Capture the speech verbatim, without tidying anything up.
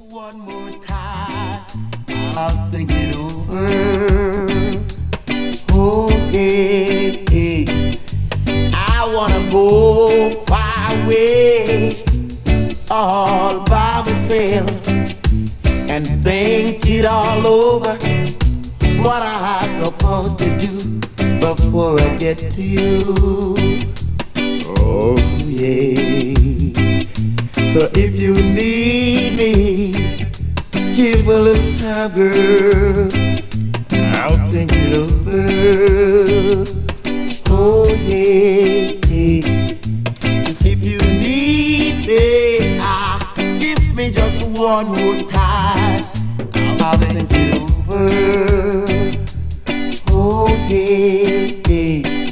one more time. I'll think it over. Oh, yeah, yeah. I wanna go far away, all by myself, and think it all over. What I supposed to do before I get to you? Oh, yeah. So if you need me, give a little time, girl. I'll think it over. Oh, yeah, yeah. If you need me, ah, give me just one more time. I'll think it over. Oh, yeah, yeah.